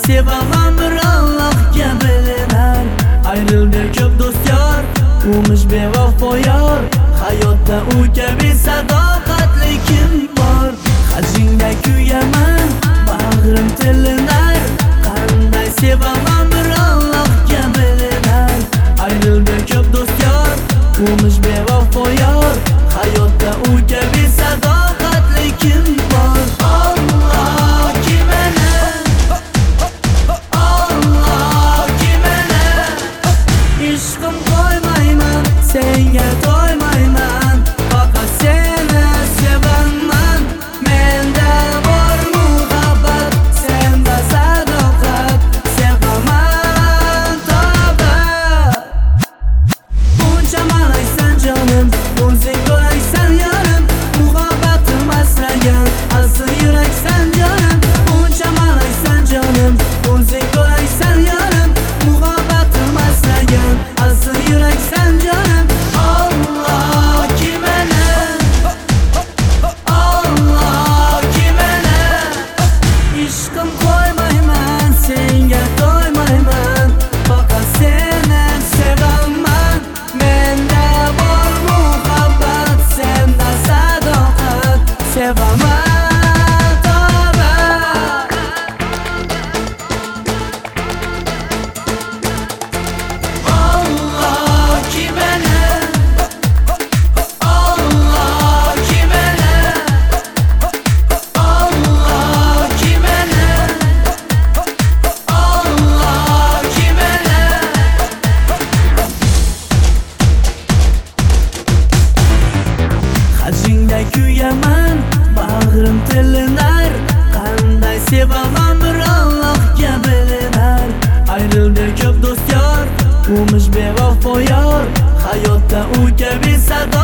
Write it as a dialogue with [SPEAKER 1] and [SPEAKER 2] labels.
[SPEAKER 1] sevaman bir Allohga bilinar. Ayrıldi ko'p do'styor, umush bevafo yor. Hayotda u kabi sadoqatli kim bor? Hajingda kuyaman, bag'rim tilinar. Qanday sevaman bir Allohga bilinar. Ayrıldi ko'p do'styor, umush bevafo yor. Hayotda u kabi sadoqatli kim bor? Allah kimana, Allah kimana. Ishqim qo'ymayman, senga to'ymayman. Faqat seni sevaman. Menda bor muhabbat, senda sadoqat. Sevaman toba. Buncha malaysan jonim, o'zing bo'laysan yorim. Muhabbatim asragan, asl yuraksan jonim. Buncha malaysan jonim, o'zing bo'laysan yorim. Muhabbatim asragan, asl yuraksan jonim. Allah kimana, Allah kimana. Ishqim qo'ymayman, senga to'ymayman. Faqat seni sevaman. Menda bor muhabbat, senda sadoqat. Sevaman toba. Allah kimana, Allah kimana, Allah kimana, Allah kimana. Hajingda kuyaman, bag'rim tilinar. Qanday sevaman bir Allohga bilinar. Ayrıldi ko'p do'styor, umush bevafo yor. Hayotda u kabi sado